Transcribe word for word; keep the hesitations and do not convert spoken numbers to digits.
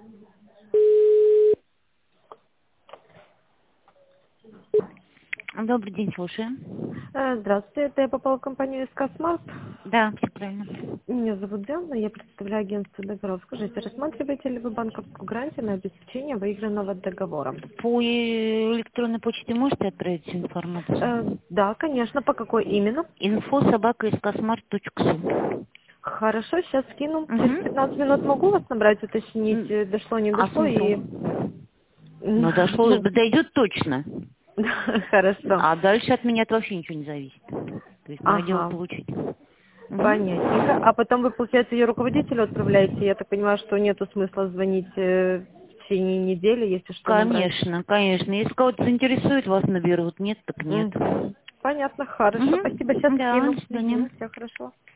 Добрый день, слушаем. Э, Здравствуйте, это я попала в компанию СК Смарт. Да, все правильно. Меня зовут Диана, я представляю агентство договоров. Скажите, рассматриваете ли вы банковскую гарантию на обеспечение выигранного договора? По э, электронной почте можете отправить всю Э, информацию? да, конечно. По какой именно? Инфо собака скосмарт точка су. Хорошо, сейчас скину. Через пятнадцать Угу. минут могу вас набрать, уточнить, э, дошло, не А дошло смысл? и... Ну, дошло, Ну, дойдет точно. хорошо. А дальше от меня это вообще ничего не зависит. То есть мое дело Ага, получить. понятненько. Угу. А потом вы, получается, ее руководителю отправляете. Я так понимаю, что нету смысла звонить э, в течение недели, если что, набрать. Конечно, конечно. Если кого-то заинтересует, вас наберут. Нет, так нет. Мгм. Понятно, хорошо. Спасибо, сейчас Угу. Да, скину. до Угу. свидания. Все хорошо.